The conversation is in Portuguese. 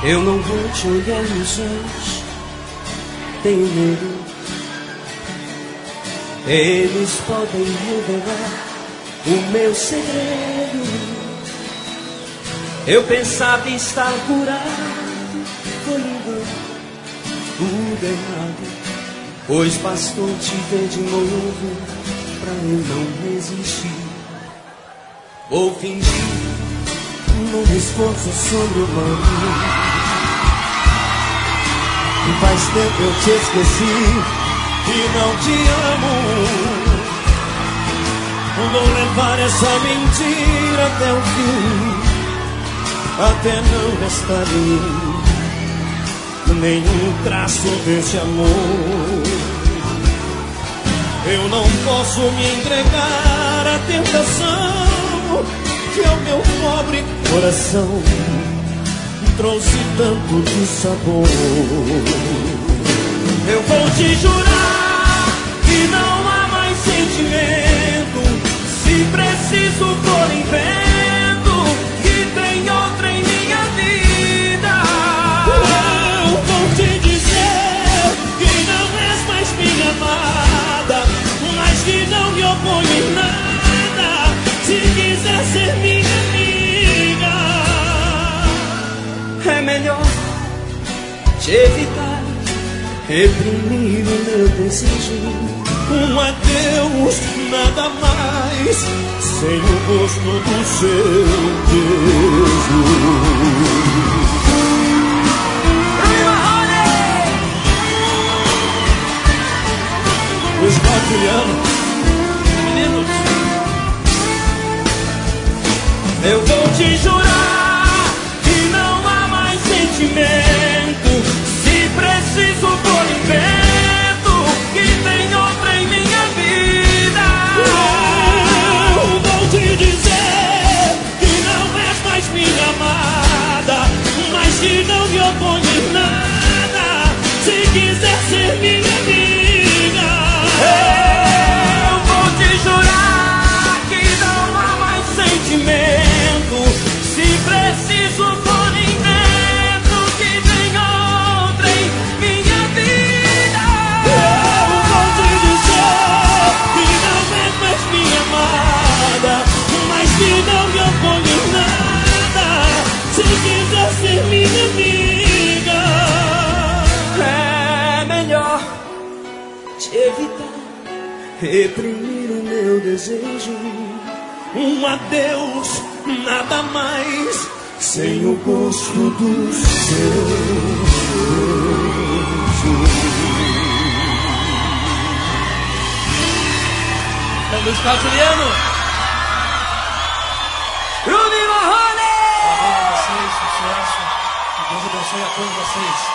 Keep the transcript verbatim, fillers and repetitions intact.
Eu não vou te olhar nos olhos, tenho medo. Eles podem revelar o meu segredo. Eu pensava estar curado, foi engano, tudo errado. Pois bastou te ver de novo pra eu não resistir. Vou fingir num esforço sobre-humano. E faz tempo eu te esqueci e não te amo. Vou levar essa mentira até o fim, até não restar em mim nenhum traço desse amor. Eu não posso me entregar à tentação que ao meu pobre coração trouxe tanto de sabor. Eu vou te jurar que não há mais sentimento, se preciso for invento, que tem outra em minha vida. Eu vou te dizer que não és mais minha amada, mas que não me oponho em nada, se quiser ser minha amiga. É melhor te evitar, reprimir o meu desejo. Um adeus, nada mais, sem o gosto do seu beijo. Os quatro meninos, eu vou te jurar que não há mais sentimento, se preciso for invento, que tem outra em minha vida. Eu vou te dizer que não és mais minha amada, mas que não me oponho em nada, se quiser ser minha amiga. Eu vou te jurar que não há mais sentimento, se preciso for invento, que tem outra em minha vida. Eu vou te dizer que não é mais minha amada, mas que não me oponho em nada, se quiser ser minha amiga. É melhor te evitar, reprimir o meu desejo. Um adeus, nada mais, sem o gosto do seu beijo. É Luiz Carlos Juliano. Bruno e Marrone! Parabéns a vocês, sucesso. Que Deus abençoe a todos vocês.